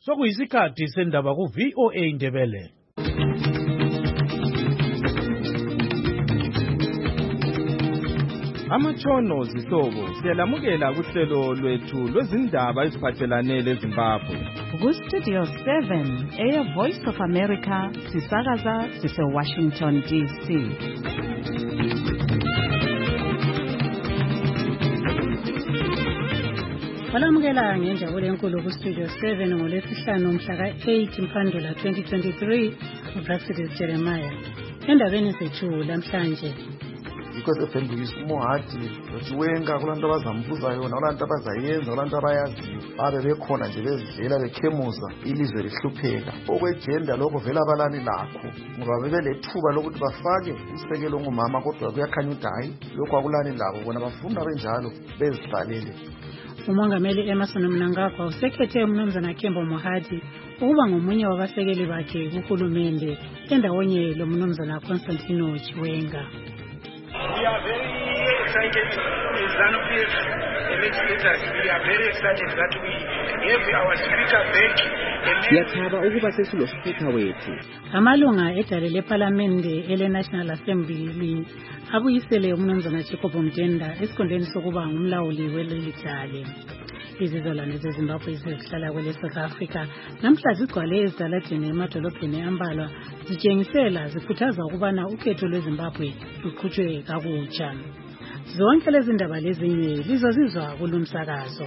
Sokuyisikhathi sendaba ku VOA Ndebele. Amatshono zihlobo siyalamukela kuhlelo lwethu lwezindaba eziphathelane leZimbabwe. Ku Studio 7 Air Voice of America sisakaza sise Washington DC. Balamukela ngenjabulo enkulu ku Studio 7 ngolwesihlanu mhla ka-8 Mpandula 2023 uPractice Jeremiah. Endabeni zethu namhlanje because efendukisa uMohadi lochiwenga kulanto abazambuza yona kulanto abazayenza kulanto abayaziyo babe bekhona nje bezidlela bekhemuza ilizwe lihlupheka okwejenda lokho vela abalani lakho ngoba bebelethuba lokuthi bafake usekelo ngumama kodwa kuyakhanya ukuthi hayi lokho akulani labo bona bafuna benjalo bezihlalele. Umongameli Emmerson Mnangagwa usekhethe umnumzana Kembo Mohadi ukuba ngomunye wabasekeli bakhe kuhulumende endawonye lo mnumzana Constantino Chiwenga. We are very excited as ZANU-PF legislators. We are very excited that we have our speaker back. Siyathaba ukuba sesilo speaker wethu. Amalunga edale leParliamente ele-National Assembly abuyisele umnumzana Jacob Mdenda esikhundleni sokuba ngumlawuli weleli dale. Izizalwane zeZimbabwe ezihlala kwele South Africa namhla zigcwale ezidaladeni emadolobheni ambalwa zitshengisela zikhuthaza ukubana ukhetho lweZimbabwe luqhutshwe kakutsha. Zonke lezi ndaba lezinye lizozizwa kulumsakazo.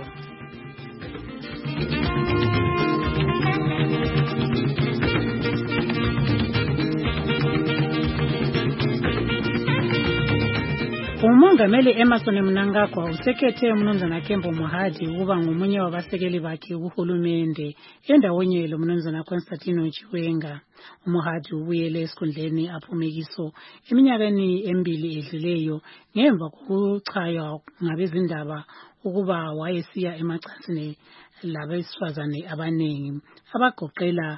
Umongameli Emmerson Mnangagwa usekhethe umnumzana Kembo Mohadi ukuba ngomunye wabasekeli bakhe kuhulumende endawonye lo mnumzana Constantino Chiwenga. Mohadi ubuyele esikhundleni aphumekiso eminyakeni emibili edluleyo ngemva kokuchaywa ngabezindaba ukuba wayesiya emacansini labesifazane abaningi abagoqela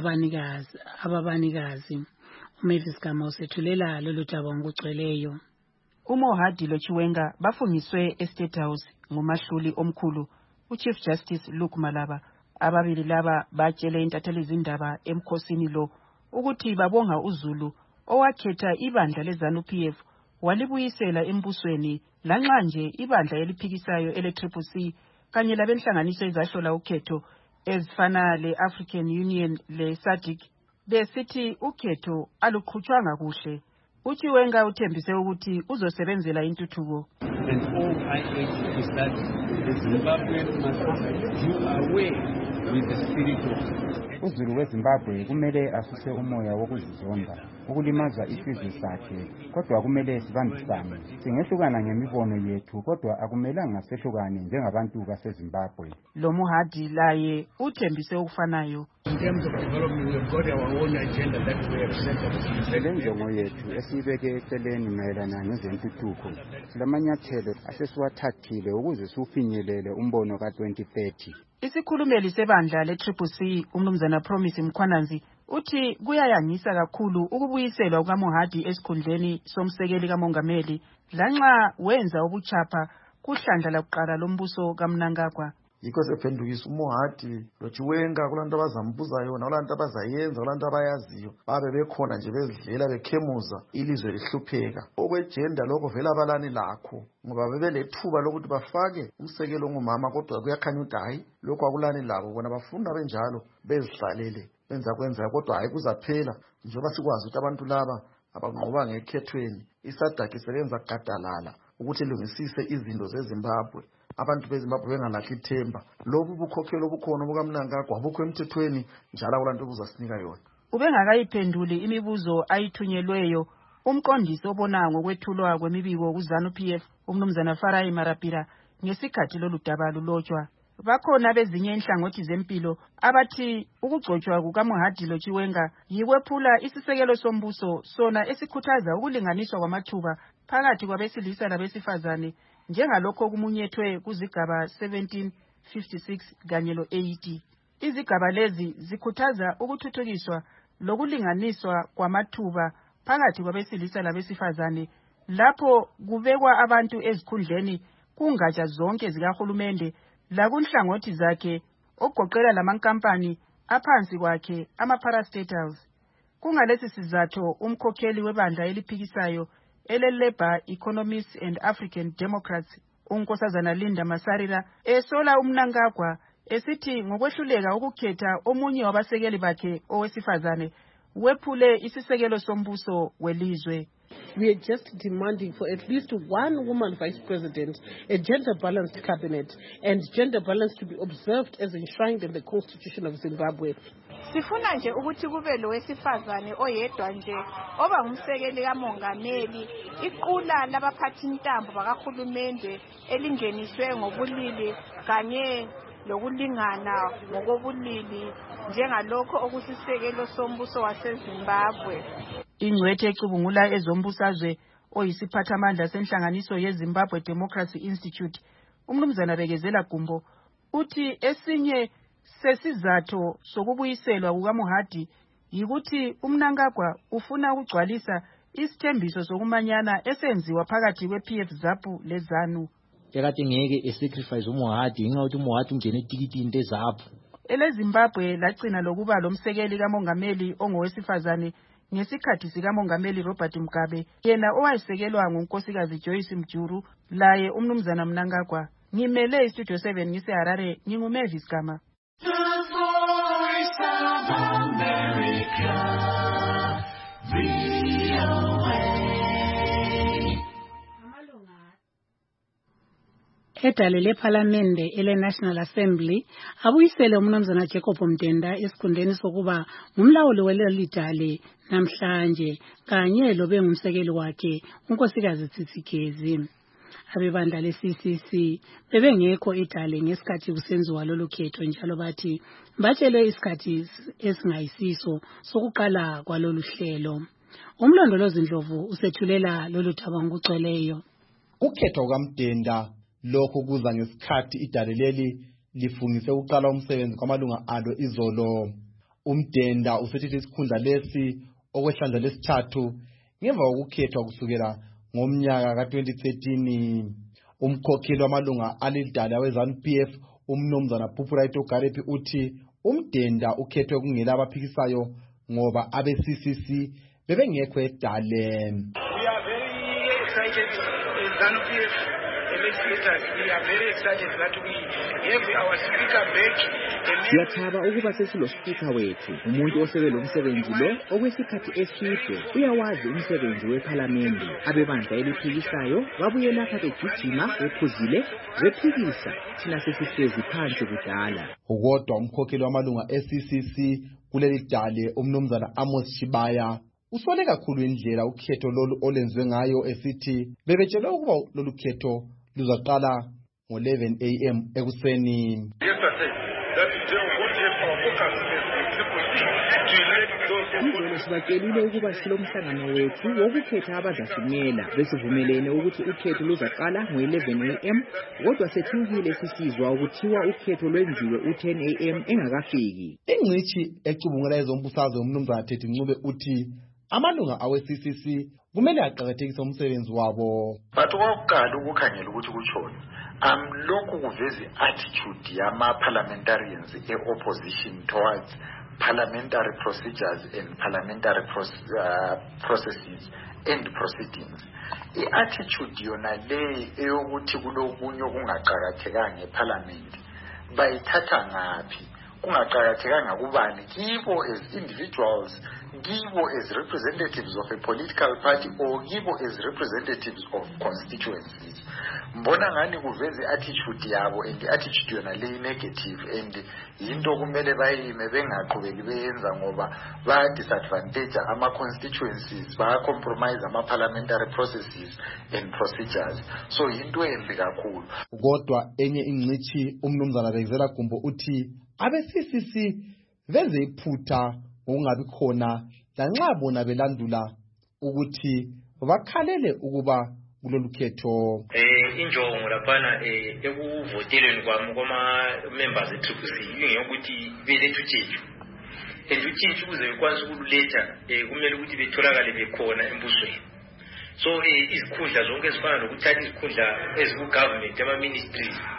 ababanikazi. uMavis Gama usethulela lolu daba ngokugcweleyo. uMohadi loChiwenga bafungiswe eState House ngumahluli omkhulu uChief Justice Luke Malaba. Ababili laba batshele intatheli zindaba emkhosini lo ukuthi babonga uZulu owakhetha ibandla leZANU-PF walibuyisela embusweni lanxa nje ibandla eliphikisayo ele-CCC kanye labenhlanganiso ezahlola ukhetho ezifana le-African Union le-SADC besithi ukhetho aluqhutshwanga kuhle. uChiwenga uthembise ukuthi uzosebenzela intuthuko. And all I urge is that the Zimbabwean must do away with the spirit of uZulu weZimbabwe kumele asuse umoya wokuzizonda ukulimaza isizwe sakhe, kodwa kumele sibambisane. Singehlukana ngemibono yethu kodwa akumelanga sehlukane njengabantu baseZimbabwe. Lo Mohadi laye uthembise ukufanayo. In terms of development, we've got our own agenda that we have set up. Lenjongo yethu esibeke eceleni mayelana ngezentuthuko silamanyathelo asesiwathathile ukuze sifinyelele umbono ka-2030. Isikhulumeli sebandla le-CCC umnumzana Promise Mkhwananzi uthi kuyayangisa kakhulu ukubuyiselwa kukaMohadi esikhundleni somsekeli kamongameli lanxa wenza ubuchapha kuhlandla lokuqala lombuso kaMnangagwa. Yikho sephendukisa uMohadi lochiwenga kulanto abazambuza yona kulanto abazayenza kulanto abayaziyo babe bekhona nje bezidlela bekhemuza ilizwe lihlupheka okwejenda lokho vela abalani lakho ngoba bebelethuba lokuthi bafake umsekelo ngumama kodwa kuyakhanya ukuthi hayi lokho akulani labo bona bafuna benjalo bezihlalele kwenza kodwa hayi kuzaphela njengoba sikwazi ukuthi abantu laba abanqoba ngekhethweni iSADC isebenza gadalala ukuthi ilungisise izinto zeZimbabwe. Abantu beZimbabwe bengalahli ithemba lobu bukhokhelo obukhona bukaMnangagwa bukho emthethweni njalo kulanto buzasinika yona. Ubengakayiphenduli imibuzo ayithunyelweyo umqondisi obona ngokwethulwa kwemibiko kuZANU-PF umnumzana Farai Marapira ngesikhathi lolu daba lulotshwa. Bakhona bezinye inhlangothi zempilo abathi ukugcotshwa kukaMohadi loChiwenga yikwephula isisekelo sombuso sona esikhuthaza ukulinganiswa kwamathuba phakathi kwabesilisa labesifazane njengalokho kumunyethwe kuzigaba 17, 56 kanye lo-80. Izigaba lezi zikhuthaza ukuthuthukiswa lokulinganiswa kwamathuba phakathi kwabesilisa labesifazane lapho kubekwa abantu ezikhundleni kungatsha zonke zikahulumende lakunhlangothi zakhe okugoqela lamankampani aphansi kwakhe ama-parastatals. Kungalesi sizatho umkhokheli webandla eliphikisayo ele-Labour Economists and African Democrats uNkosazana Linda Masarira esola uMnangagwa esithi ngokwehluleka ukukhetha omunye wabasekeli bakhe owesifazane wephule isisekelo sombuso welizwe. We are just demanding for at least one woman vice president, a gender-balanced cabinet, and gender balance to be observed as enshrined in the Constitution of Zimbabwe. Sifuna nje ukuthi kube lo wesifazane oyedwa nje oba ngumsekeli kamongameli, iqula labaphathi intambo bakahulumende elingeniswe ngobulili kanye lokulingana ngokobulili njengalokho okusisekelo sombuso waseZimbabwe. Ingcwethe ecubungula ezombusazwe oyisiphathamandla senhlanganiso yeZimbabwe Democracy Institute uMnumzana Bekezela Gumbo uthi esinye sesizatho sokubuyiselwa kukaMohadi yikuthi uMnangagwa ufuna ukugcwalisa isithembiso sokumanyana esenziwa phakathi kwePF ZAPU leZANU. Ekade ngeke esacrifice uMohadi ngenxa yokuthi uMohadi ungene etikitini leZAPU. EleZimbabwe lagcina lokuba lomsekeli kamongameli ongowesifazane ngesikhathi sikamongameli Robert Mugabe, yena owayesekelwa ngunkosikazi Joyce Mjuru, laye uMnumzana Mnangagwa. Ngimele iStudio 7 ngiseHarare, nginguMavis Gama. Edale lePhalamende ele-National Assembly abuyisele uMnumzana Jacob Mdenda esikhundleni sokuba ngumlawuli weleli dale namhlanje kanye lobe ngumsekeli wakhe unkosikazi Tsitsikhezi. Abebandla le-CCC bebengekho edale ngesikhathi kusenziwa lolu khetho njalo bathi batshele isikhathi esingayisiso sokuqala kwalolu hlelo. Umlondolozi Ndlovu usethulela lolu thaba ngokugcweleyo. Ukhetho kukaMdenda lokho kuza ngesikhathi idale leli lifungise uqala umsebenzi kwamalunga alo izolo. Umdenda usethethe isikhundla lesi okwehlandla lesithathu ngemva kokukhethwa kusukela ngomnyaka ka-2013. Umkhokheli wamalunga alidala weZANU-PF uMnumzana Phupuraito Garepi uthi uMdenda ukhethwe kungela abaphikisayo ngoba abe-CCC bebengekho edale. We are very excited ZANU-PF. We are very excited that we have our speaker back. Siyathaba ukuba sesilo speaker wethu, umuntu osekela umsebenzi lo okwesikhathi eside uyawazi umsebenzi wePhalamende. Abebandla eliphikisayo babuye lapha begijima bephuzile bephikisa thina sesihlezi phansi kudala. Kodwa umkhokheli wamalunga e-CCC kuleli dale uMnumzana Amos Chibaya usole kakhulu indlela ukhetho lolu olenziwe ngayo esithi bebetshelwe ukuba lolu khetho luzaqala ngo-11 AM ekuseni. Izolo sibatshelile ukuba silomhlangano wethu wokukhetha abazasimela besivumelene ukuthi ukhetho luzaqala ngo-11 AM kodwa sethukile sisizwa ukuthiwa ukhetho lwenziwe u-10 AM engakafiki. Ingcitshi ecubungela ezombusazwe uMnumzana Thethi Ncube uthi amalunga awe-CCC kumele aqakathekise umsebenzi wabo. But okokuqala ukukhangela ukuthi kutshoni lokhu kuveza i-attitude yama-parliamentarians e-opposition towards parliamentary procedures and parliamentary processes and proceedings. I-attitude yona le eyokuthi kulokunye okungaqakathekanga eParliament bayithatha ngaphi? Kungaqakathekanga kubani? Kibo as individuals, kibo as representatives of a political party, or kibo as representatives of constituencies. Mbona ngani kuveze attitude yabo and attitude yona le negative and into kumele bayime bengaqhubeki beyenza ngoba baya disadvantage ama constituencies, baya compromise ama parliamentary processes and procedures. So into embi kakhulu. Kodwa enye ingcitshi uMnumzana Bekezela Gumbo uthi abe-CCC benze iphutha ngokungabi khona lanxa bona belandula ukuthi bakhalele ukuba kulolu khetho. Injongo laphana ekuvoteleni kwama-members e-CCC ingeyokuthi belethe utshintsho. And utshintsho ukuze bekwanise ukululetha kumele ukuthi betholakale bekhona embusweni. So izikhundla zonke ezifana nokuthatha izikhundla eziku-government, ama-ministries,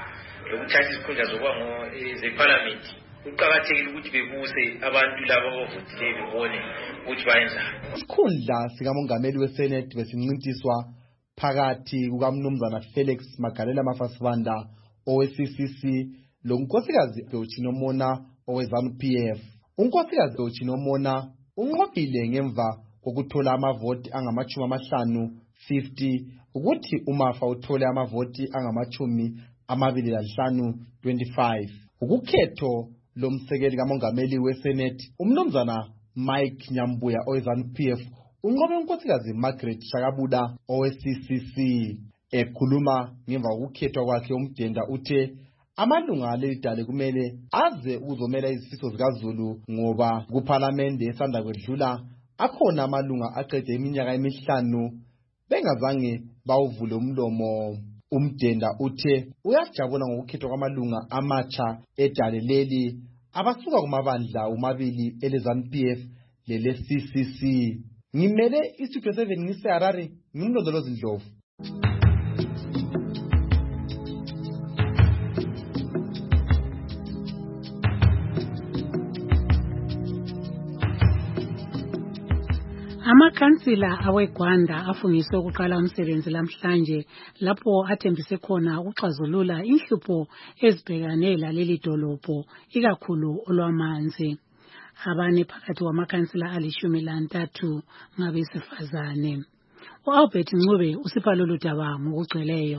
lokuthatha isikhundla zokuba zeparlament kuqakathekile ukuthi bebuse abantu laba abavotileyo bebone ukuthi bayenzani. Isikhundla sikamongameli weSenate besincintiswa phakathi kukaMnumzana Felix Magalela Mafasibanda owe-CCC lonkosikazi Beutshino Mona owe-ZANU-PF. Unkosikazi Beutshino Mona unqobile ngemva kokuthola amavoti angama-50 ukuthi uMafa uthole amavoti angama-25 25. Ukukhetho lomsekeli kamongameli weSenate uMnumzana Mike Nyambuya owe-ZANU-PF unqobe unkosikazi Margaret Shakabuda owe-CCC. Ekhuluma ngemva kokukhethwa kwakhe uMdenda uthe amalunga aleli dale kumele aze ukuzomela izifiso zikaZulu ngoba kuPhalamende esanda kwedlula akhona amalunga aqede iminyaka 5 bengazange bawuvule umlomo. uMdenda uthe uyajabula ngokukhethwa kwamalunga amatsha edale leli abasuka kumabandla umabili eleZANU-PF lele-CCC. Ngimele iStudio 7 ngiseHarare ngimlondolozi Ndlovu. Amakhansila aweGwanda afungiswe ukuqala umsebenzi lamhlanje lapho athembise khona ukuxazulula inhlupho ezibhekane laleli dolobho ikakhulu olwamanzi. Abane phakathi kwamakhansila 13 ngabesifazane. U-Albert Ncube usipha lolu daba ngokugcweleyo.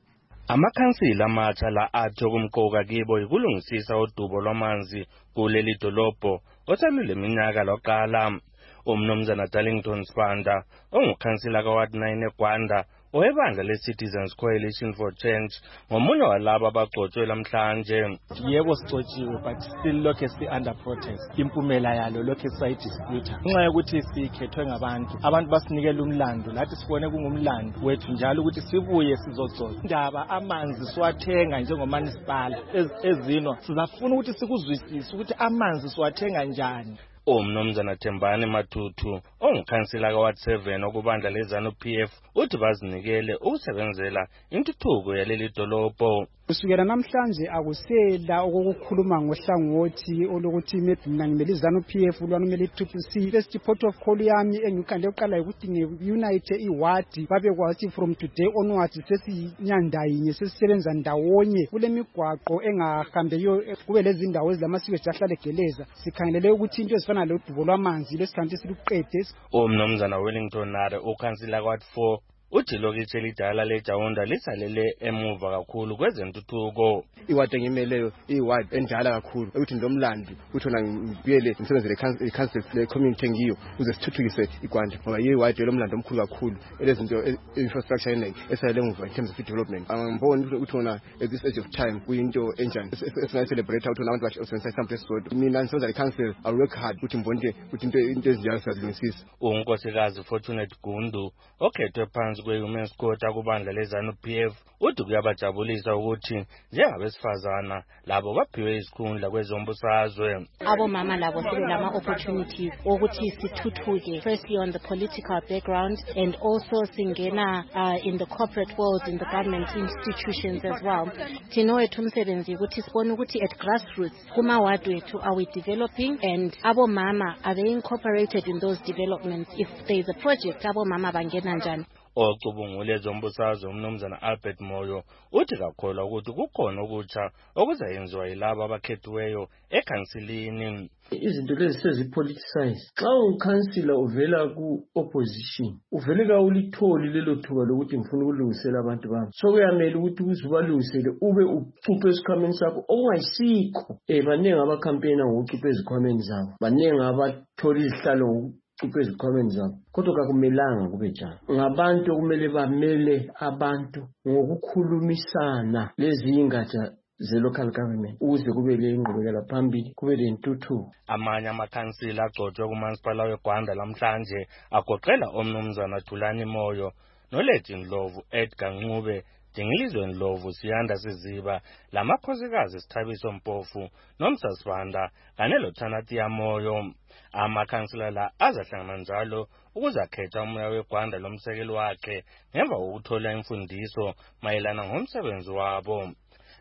Amakhansila amatsha la athi okumqoka kibo yikulungisisa udubo lwamanzi kuleli dolobho osalule minyaka loqala. uMnumzana Darlington Spanda ongukhansila kaWard 9 eGwanda owebandla leCitizens Coalition for Change ngomunye walabo abagcotshwe lamhlanje. Yebo sigcotshiwe but still lokho si-under protest. Impumela yalo lokho siyidispute ngenxa yokuthi sikhethwe abantu basinikela umlando lathi sibone kungumlando wethu njalo ukuthi sibuye sizogcotsha indaba amanzi siwathenga njengomunicipal ezino sizafuna ukuthi sikuzwisise ukuthi amanzi siwathenga njani. uMnumzana Thembani Matutu ongukhansila kaWard 7 okubandla leZANU-PF uthi bazinikele ukusebenzela intuthuko yaleli dolobho. Kusukela namhlanje akusela okukhuluma ngohlangothi olokuthi mina ngimele iZANU-PF lwanumele i-CCC. First port of call yami engikhande uqala ukuthi ngeunite iward babe kwathi from today onwards sesinyanda yinye sesisebenza ndawonye kule migwaqo engahambeyo kube lezi ndawo ezilamasiko ejahlale geleza sikhangelele ukuthi into ezifana lodubo lwamanzi lesikhanti siluqede. uMnumzana Wellington Nare ukhansila kaWard 4 uthi lokithe elidala leJaunda lisalele emuva kakhulu kwezentuthuko. Iward engimeleyo iward endala kakhulu ukuthi ndomlandi ukuthi ona ngibuyele umsebenzi le-council le-community engiyo uze sithuthukise iGwanda ngoba iward lomlando omkhulu kakhulu elezinto infrastructure eningi esalele emuva in terms of development. Angiboni ukuthi ona at this age of time kuyinto enjani esingayicelebrate ukuthi abantu basebenzisa isamba esisodwa. Mina ngisebenza le-council I work hard ukuthi ngibone ukuthi into ezinjalo siyazilungisisa. uNkosikazi Fortunate Gundu okhethwe phansi kwe-Women's Court akubandla leZANU-PF uthi kuyabajabulisa ukuthi njengabesifazana labo baphiwe isikhundla kwezombusazwe. Abomama labo sebelama opportunities ukuthi sithuthuke, firstly on the political background and also singena in the corporate world, in the government institutions as well. Thina wethu umsebenzi ukuthi sibone ukuthi at grassroots kuma ward wethu are we developing and abomama are they incorporated in those developments. If there is a project abomama bangena njani. Ocubungule zombusazwe uMnumzana Albert Moyo uthi kakholwa ukuthi kukhona okutsha okuzayenziwa yilabo abakhethiweyo ekhansilini. Izinto lezi sezipoliticize. Xa unkhansila uvela ku-opposition uvelela ulitholi lelo thuba lokuthi ngifuna ukulungisela abantu bami, so kuyamele ukuthi uzubalungisele ube ucuphe esikhwameni sakho okungayisikho. Baningi abakhampeyina ngokucupha ezikhwameni zabo, baningi abathola izihlalo cuphe ezikhwameni zabo, kodwa kakumelanga kube njalo. Ngabantu okumele bamele abantu ngokukhulumisana lezi ingatsha ze-local government ukuze kube le ingqubekela phambili, kube le ntuthuko. Amanye amakhansila agcotshwe kumasipala weGwanda lamhlanje agoqela uMnumzana Thulani Moyo noLethi Ndlovu, Edgar Ncube, Dingilizwe Ndlovu, Siyanda Siziba, lamakhosikazi Sithabiso Mpofu noMsasibanda kanye loThanatia Moyo. Amakhansila la azahlangana njalo ukuzakhetha umoya weGwanda lomsekeli wakhe ngemva kokuthola imfundiso mayelana ngomsebenzi wabo.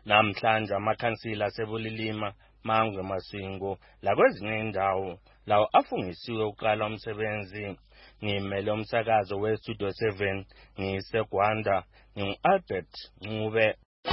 Namhlanje amakhansila asebulilima, Mangwe, Masingo lakwezinye indawo lawo afungisiwe uqala umsebenzi. Ngimele umsakazo weStudio 7 ngiseGwanda ngingu-Albert Ncube.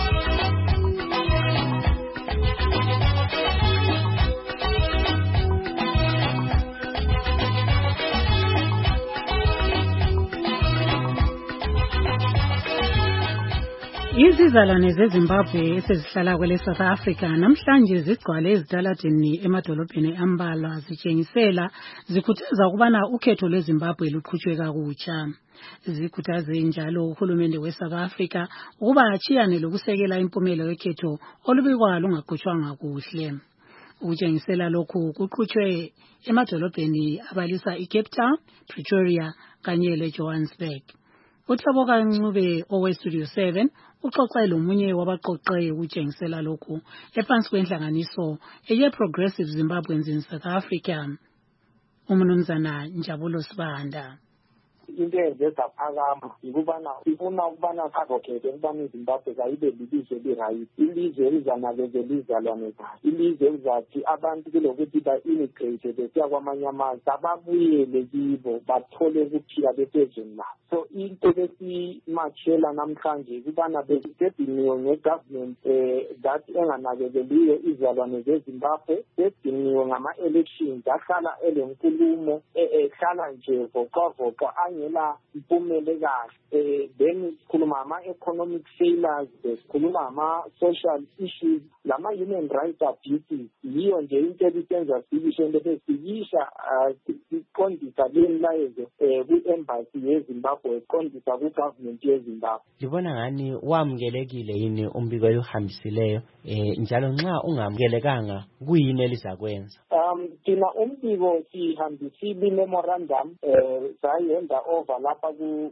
Izizalwane zeZimbabwe esezihlala kwele South Africa namhlanje zigcwale ezitaladini emadolobheni ambalwa zitshengisela zikhuthaza ukubana ukhetho lweZimbabwe luqhutshwe kakutsha. Zikhuthaze njalo uhulumende weSouth Africa ukuba achiyane lokusekela impumelo yekhetho olubikwa lungaqhutshwanga kuhle. Ukutshengisela lokhu kuqhutshwe emadolobheni abalisa iCape Town, Pretoria kanye leJohannesburg. Uthaboka Ncube oweStudio 7 uxoxe lomunye wabaqoqe ukutshengisela lokhu ephansi kwenhlanganiso eyeProgressive Zimbabweans in South Africa, uMnumzana Njabulo Sibanda. Into ezaphakama ikubana ifuna ukubana advocate ukubana iZimbabwe kayibe lilizwe lirayi, ilizwe elizanakekela izalwane zayo, ilizwe elizathi abantu kulokuthi ba-immigrate besiya kwamanye amazwe ababuyele kibo bathole ukuphila besezweni labo. So into besimashela namhlanje ukubana besidiniwe ngegovernment that enganakekeliyo izalwane zeZimbabwe, bediniwe ngama-elections ahlala elenkulumo ehlala nje voqavoqa angela impumele kahle. Then sikhuluma ama-economic failures, sikhuluma ama-social issues, lama-human rights abuses. Yiyo nje into ebisenza sibisho into besikisha siqondisa lemlayezo kwi-embassy yeZimbabwe, siqondisa ku-government yeZimbabwe. Ngibona ngani wamukelekile yini umbiko oluhambisileyo, njalo nxa ungamukelekanga kuyini elizakwenza? Thina umbiko sihambisile memorandum sayenda over lapha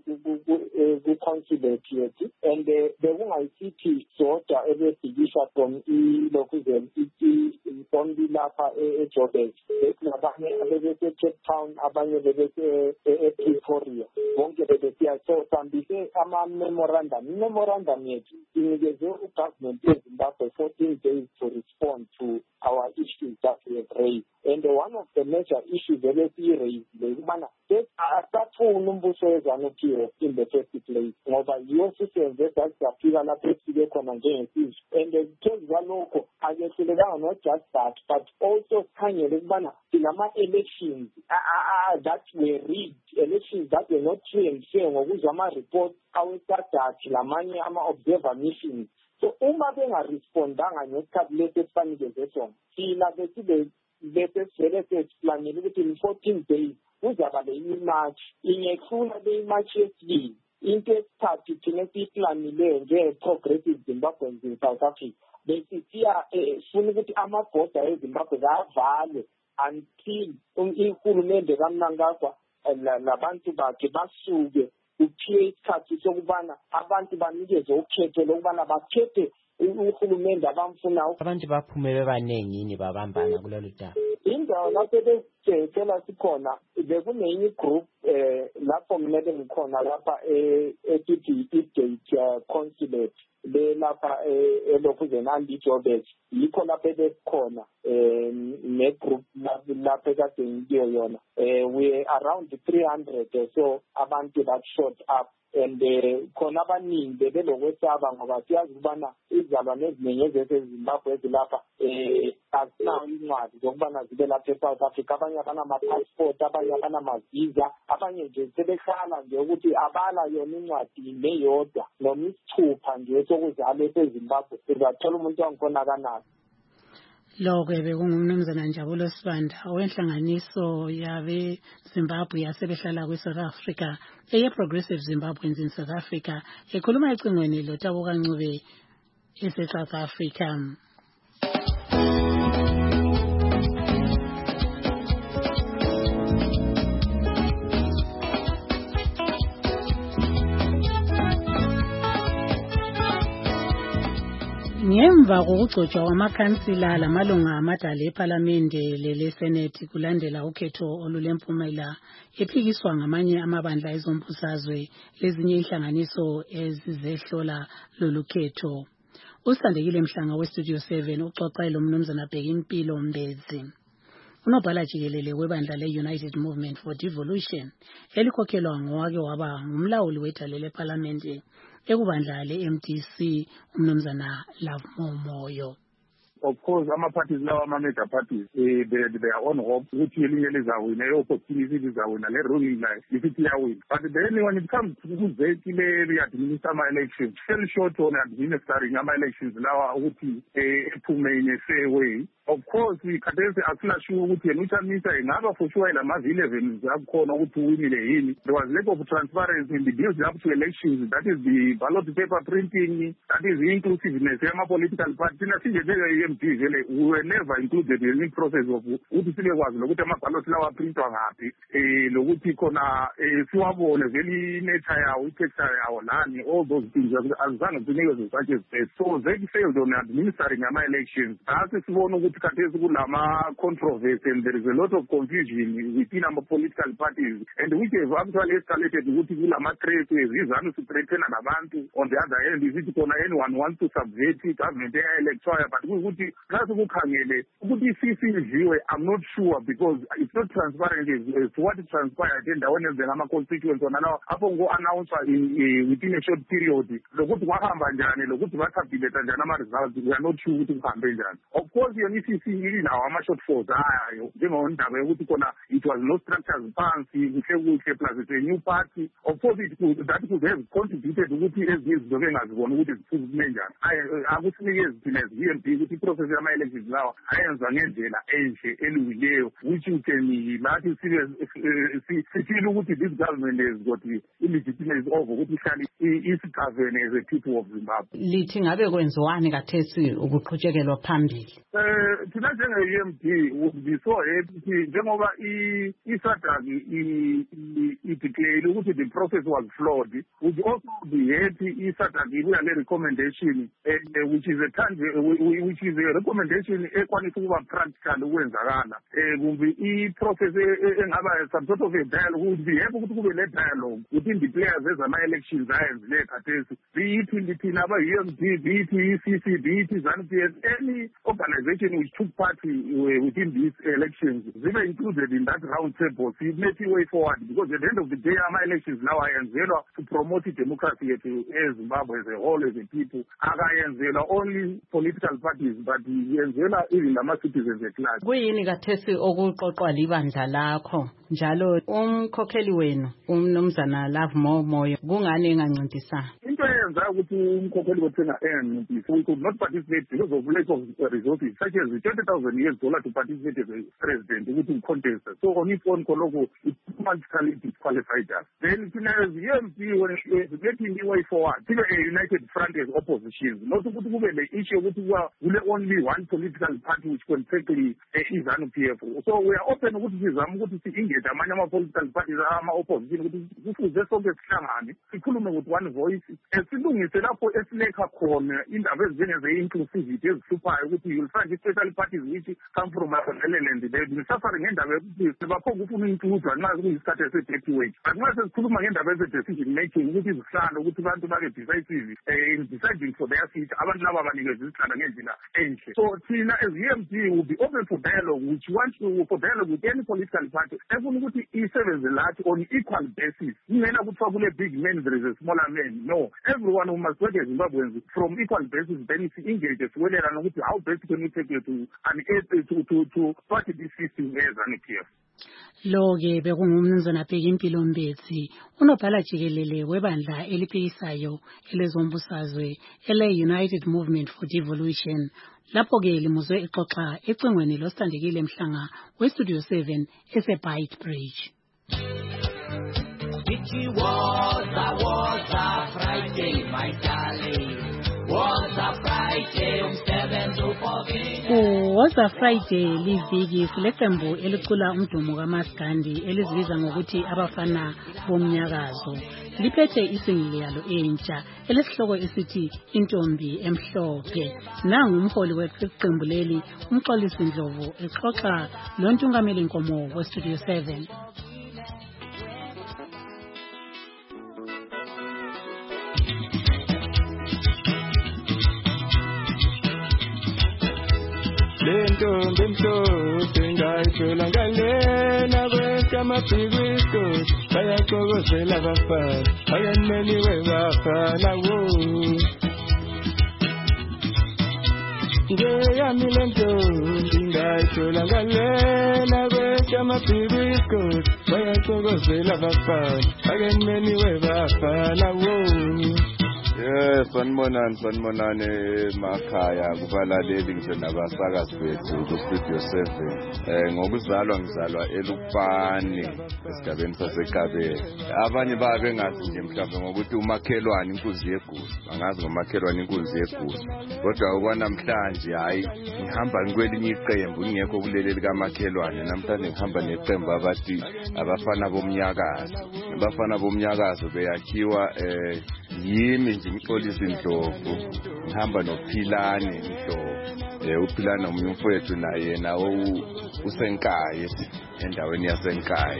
ku-consulate yethu, and bekungayisithi sodwa ebebhikisha from ilokuzeni itombi lapha eJoburg. Bekunabanye abebese-Cape Town, abanye bebese-Pretoria, bonke bebesiya. So sihambise ama-memorandum. I-memorandum yethu inikeze ugovernment yeZimbabwe 14 days to respond to our issues that we have raised. And one of the major issues ebesiyi-raised ukubana asafuna umbuso weZanu-PF in the first place, ngoba yiyo sisenze sasafika lapho esifike khona njengesizwe. And phezu kwalokho akehlulekanga not just that, but also sikhangele ukubana sinama-elections that were rigged, elections that were not free and fair ngokuzwa ama-reports aweSADC lamanye ama-observer missions. So uma bengarespondanga ngesikhathi lesi esifanikeze sona, thina bese sivele sesiplanele ukuthi in 14 days kuzaba le-march, ingehlula le-march yesibili. Into esithathu thina esiyiplanile nje-Progressive Zimbabweans in South Africa, besisiya sifuna ukuthi amabhoda eZimbabwe avalwe until uhulumende kaMnangagwa labantu bakhe basuke kuphiwe isikhathi sokubana abantu banikezwe ukhetho lokubana bakhethe uhulumende abamfunayo. Abantu baphume bebaningi yini babambana kulolu daba? Indawo lapho besicela sikhona bekunenye igroup lapho mina bengikhona lapha eTT Gate Consulate lapha elokhuzeni andiJoburg, yikho lapho besikhona negroup lapho ekade ngiyo yona. We around 300 or so abantu that showed up, and khona abaningi bebelokwesaba ngoba siyazi ukubana izalwane eziningi ezezimbabwe ezilapha azinayo incwadi zokubana zibe lapha eSouth Africa. Abanye abanama-passport, abanye abanama-visa, abanye nje sebehlala nje ukuthi abala yona incwadi neyodwa noma isithupha nje sokuzalwa esezimbabwe, uzathola umuntu wangikhona kanabo. Lokho bekunguMnumzana Njabulo Sibanda wenhlanganiso yabe Zimbabwe yasebehlala kwiSouth Africa eyeProgressive Zimbabweans in South Africa, ekhuluma ecingweni loTaboka Ncube eseSouth Africa. Ngemva kokugcotshwa kwamakhansila lamalunga amadala ePhalamende leleSenethi kulandela ukhetho olulempumela ephikiswa ngamanye amabandla ezombusazwe lezinye inhlanganiso ezizehlola lolu khetho. Usandekile Mhlanga weStudio 7 uxoxa lomnumzana Bhekimpilo Mbezi. Unobhala jikelele webandla le-United Movement for Devolution elikhokhelwa ngowake waba ngumlawuli wedale leParliament ekubandla le-MDC umnumzana Love Moyo. Of course, ama-parties lawa ama-major parties, they are on hope ukuthi elinye lizawina, i-opportunity lizawina, le-ruling la isithi iyawina. But then when it comes to kuzeki le-administer ama-elections, fell short on administering ama-elections lawa ukuthi ephume in a fair way. Of course, khathesi asinashiwo ukuthi yena uThamisa ingaba for sure lama-11 zakhona ukuthi uwinile yini. There was lack of transparency in the build up to elections, that is the ballot paper printing, that is the inclusiveness yama-political party. Thina sinje we were never included in the process of ukuthi sibekwazi lokuthi ama-ballot lawa aprintwa ngaphi, lokuthi khona siwabone vele i-nature yawo, i-texture yawo lani, all those things azange sinikezwe such as that. So they failed on administering ama-elections. Asi sibona ukuthi khathesi kulama-controversy and there is a lot of confusion within our political parties, and which have actually escalated ukuthi kulama-traces izanu sitrethena nabantu. On the other hand, isithi khona anyone wants to subvert government electoral, but ukuthi nxa sikukhangele ukuthi i-CC idliwe, I'm not sure because it's not transparent as to what transpired endaweni ezinjengama-constituents wona lawo apho ngo-announcwa within a short period lokuthi kwahamba njani, lokuthi batabuleta njani ama-results, we are not sure ukuthi kuhambe njani. Of course, yona i-CC ilinawo ama-shortfalls ayo njengendaba yokuthi khona it was no structures phansi kuhle plus it's a new party. Of course, that could have contributed ukuthi ezinye izinto bengazibona ukuthi ziphume njani. Akusinikezi thina as VMP ukuthi i-process yama-elections lawa ayenza ngendlela enhle elungileyo, which you can lathi sifile ukuthi this government has got illegitimacy of ukuthi ihlale isigovern as a people of Zimbabwe. Lithi ngabe kwenziwani khathesi ukuqhutshekelwa phambili? Thina njenge-EMD would be so happy njengoba i-SADC i-declare ukuthi the process was flawed. Would also be happy i-SADC ibuya le-recommendation which is a recommendation ekwanisa ukuba practical ukwenzakala. Kumbe i-process engaba some sort of a dialogue, would be happy ukuthi kube le-dialogue within the players ezama-elections ayenzileyo khathesi, be it thina aba-UMD, be it i-CC, be it ZANU-PF, any organization which took part within these elections, zibe included in that round table. So it makes a way forward because at the end of the day, ama-elections now ayenzelwa to promote democracy yethu eZimbabwe as a whole, as a people. Akayenzelwa only political parties, but yenzelwa even ama-citizens at large. Kuyini khathesi okuqoqwa libandla lakho njalo umkhokheli wenu umnumzana Love Moyo kungani engancintisana? Into eyenza ukuthi umkhokheli wethu engancincisa, we could not participate because of lack of resources such as $20,000 to participate as a president ukuthi contest. So on its own koloko it automatically disqualified us. Then as EMP when it's getting the way forward, sibe a united front as opposition, not ukuthi kube le issue ukuthi kule only one political party which can tackle i-ZANU-PF. So we are open ukuthi sizame ukuthi si-engage amanye ama-political parties ama-opposition ukuthi kufuze sonke sihlangane sikhulume with one voice, silungise lapho esilekha khona indaba ezinjengeze-inclusivity ezihluphayo ukuthi you'll find especially parties which come from Makondeland, they've been suffering ngendaba yokuthi baphonga ufuna includwa nxa kuyisikhathi ese-dirty wage. But nxa sesikhuluma ngendaba eze-decision making ukuthi izihlalo ukuthi abantu babe decisive in deciding for their future, abantu laba banikeza izihlalo ngendlela enhle. So thina as EMD will be open for dialogue, which wants to for dialogue with any political party efuna ukuthi isebenze lathi on equal basis. Kungena kuthiwa kule big man there is a smaller man. No, everyone who must work as Zimbabweans from equal basis, then if engage siwelelana ukuthi how best can we take you to party this system as an EPF. Lo-ke bekungumnumzana Bhekimpilo Mbezi, unobhala jikelele webandla eliphikisayo elezombusazwe ele-United Movement for Devolution. Lapho-ke limuzwe ixoxa ecingweni loSithandekile Mhlanga weStudio 7 ese-Byte Bridge. It was a Friday, my darling. Was a Friday, umsebenzi uphovile. Was a Friday liviki kuleqembu elicula umdumo kaMaskandi elizibiza ngokuthi abafana bomnyakazo. Liphethe isingili yalo entsha elesihloko esithi Intombi Emhlophe. Nangu umholi weqembu leli uMxolisi Ndlovu exoxa lontungameli Nkomo weStudio 7. ntombi emhlophe ngayithola ngalena kwekamabhikwisto bayaxokozela abafana akenimeliwe bafana wo ngeyami le ntombi ngayithola ngalena kwekamabhikwisto bayaxokozela abafana akenimeliwe bafana wo. Sanibonani makhaya kubalaleli nje nabasakazi bethu ku-Studio 7. Ngizalwa eLupane esigabeni saseKabele. Abanye bengazi nje mhlawumbe ngokuthi umakhelwane inkunzi yegusu, bangazi ngomakhelwane inkunzi yegusu. Kodwa okwanamhlanje hayi ngihamba ngikwelinye iqembu ngingekho kuleli likamakhelwane. Namhlanje ngihamba neqembu abathi abafana bomnyakazo. Abafana bomnyakazo beyakhiwa yimi nje ngixolisa Indlovu, ngihamba noPhilane Ndlovu. uPhilane omunye umfowethu naye nawo usenkaye endaweni yasenkaye.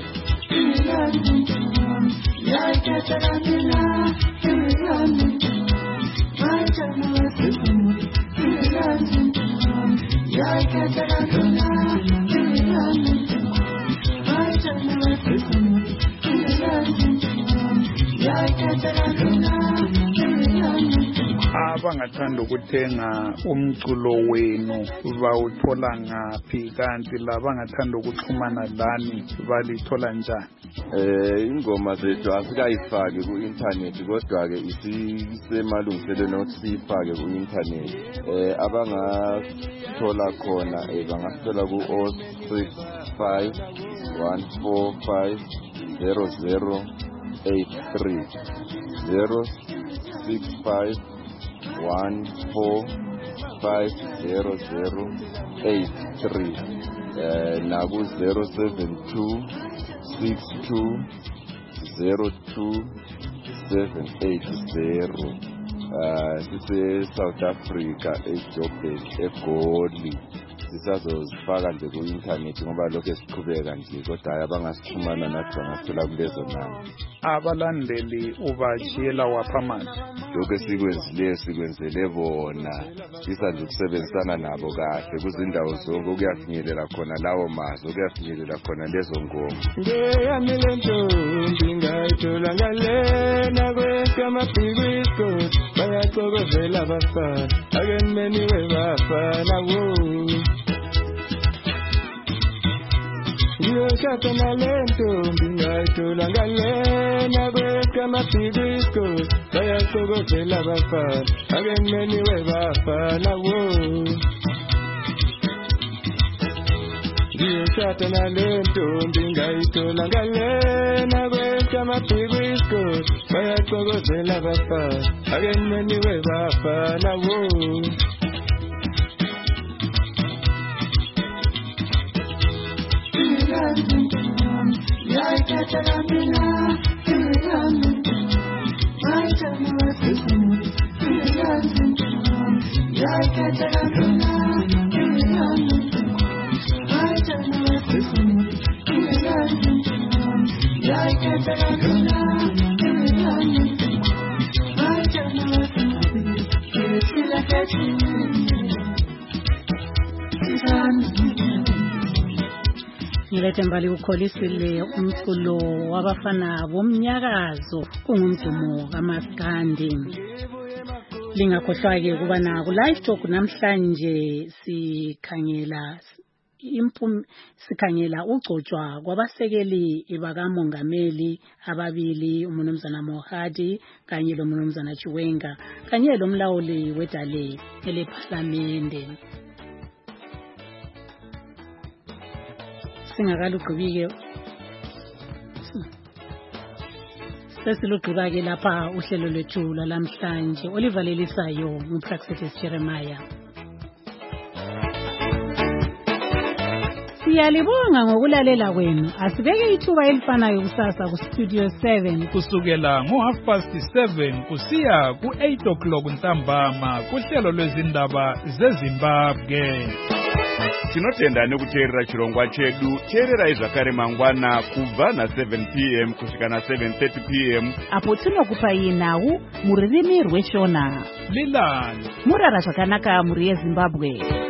Abangathanda ukuthenga umculo wenu bawuthola ngaphi, kanti labangathanda ukuxhumana lani balithola njani? Ingoma zethu asikayifaki ku-internet kodwa ke isemalungiselweni ukuthi siyifake ku-internet. Abangathola khona bangasithola ku-065 145 0083 065 1450083 naku 072 62 02 780. Sise South Africa eJoburg eGoli. Sisazozifaka nje ku-internet ngoba lokho esiqhubeka nje kodwa abangasixhumana nathi bangasithola kulezo namba. Abalandeli ubashiyela wapha manje? Lokho sikwenzele bona, sisa nje ukusebenzisana nabo kahle kuzindawo zonke ukuyafinyelela khona lawo mazwi, ukuyafinyelela khona lezo ngoma. Ngeyami le ntombi ngayithola ngalena kwekamabhikwisto bayaxokozela abafana akenimeliwe bafana wo. Ngiyoshada nale ntombi ngayithola ngalena kwekamabhikwisto bayaxokozela abafana akenimeliwe bafana wo. Ngiyoshada nale ntombi ngayithola ngalena kwekamabhikwisto bayaxokozela abafana akenimeliwe bafana wo. Ngilete mbali ukholisile umculo wabafana bomnyakazo kungumdumo kaMaskandi. Lingakhohlwa ke kuba na ku live talk namhlanje sikhangela ugcotshwa kwabasekeli bakamongameli ababili, uMnumzana Mohadi kanye loMnumzana Chiwenga kanye lomlawuli wedale elephalamende. Singakalugqibike sesilugqiba ke lapha uhlelo lwethu lamhlanje. Olivalelisayo nguPraxis Jeremiah. Siyalibonga ngokulalela kwenu. Asibeke ithuba elifanayo kusasa ku Studio 7 kusukela ngo7:30 kusiya ku8 ntambama kuhlelo lwezindaba zeZimbabwe. Tinotenda kuteerera chirongwa chedu. Teererai zvakare mangwana kubva na7 p.m. kusvika na7:30 p.m. apo tinokupai nhau mururimi rweshona. Lilani murara zvakanaka muri yeZimbabwe.